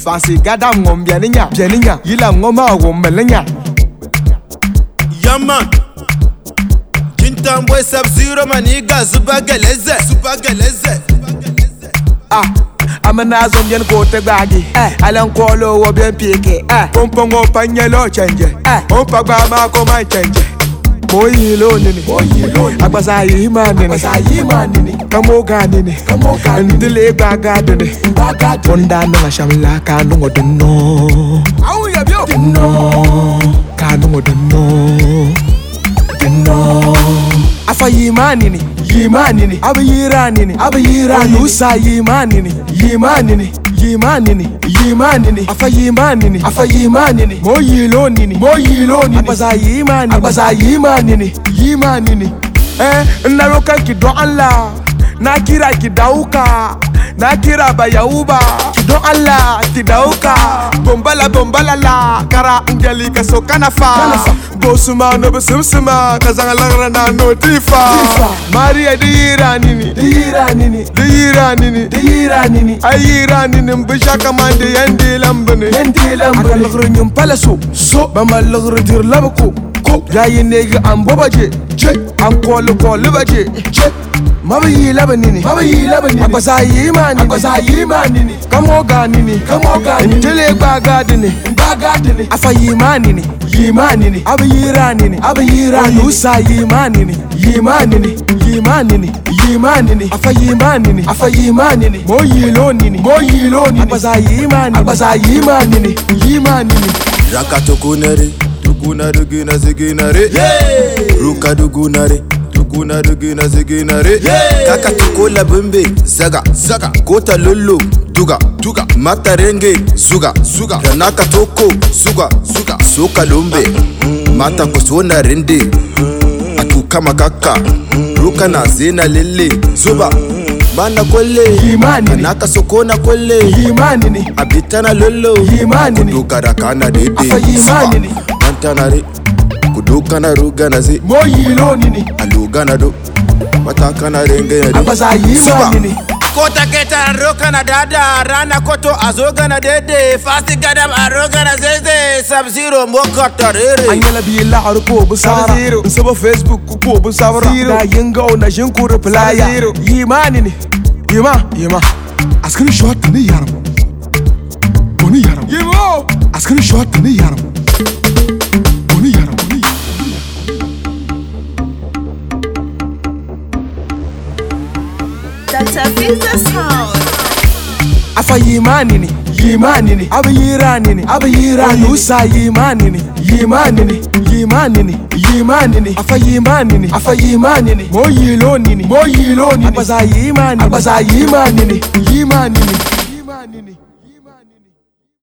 Fancy gada ngom bianinya yila ngoma womelenya. Yeah man, Kintamboy Sub-Zero maniga zubageleze. Amana zombian kote gbagi Alan kolo wo bien pike Pompongo panyelo change Pompagba ma ko man change Moyilo nini Agbasa yima nini Kamoga nini Ndile gbaga dini Onda nunga shamla kanungo dino Kanungo dino Afa yima nini Abayira nini Nusa yima nini Afa yima nini Moyilo nini Abaza yima nini Naroka kido Allah Nakira kidauka Nakira bayauba Kido Allah kidauka Bombala la Kara ungelika so kanafa Bosuma no besimsima Kazanga langra na notifa Maria dira nini Ayira nini Mbishaka mande yendi lambane Aka lagru nyum palaso Bama lagru dir labako Yayi negi ambobaje Ankolo baje Mabayi labanini Agbasa yima nini Kamoga nini Ndile gbaga dini Afa yima nini Abayira nini Nusa yima nini Afa yima nini Moyilo nini Agbasa yima nini Raka tukunare Gina ziginare Ruka dugunare Ziginare Kaka tukola bumbe Zaga Kota lulu Duga Mata renge Zuga Ranaka toko Suga Soka lumbe Mata kusona rende Atuka makaka Ruka na zena lele Zuba Mana kole Naka sokona kole Abitana lolo Kuduka rakana dede Mantanare Kuduka na ruga na zi Moyilo nini Aluga na do Mataka na renge ya di Agbasa yima nini Kota keta roka na dada Rana koto azoga na dede Fasti gadam aroga na zeze Sub-Zero moka tarere Anyala bila arupo busara Nsabo Facebook kupo busara Na yingo na jinku replaya Yima nini Yima Askari shot ni yaram Boni yaram Yimo Askari shot ni yaram Boni yaram That's a business house. Afa yima nini Abayira nini Nusa yima nini Afa yima nini Moyilo nini Agbasa yima nini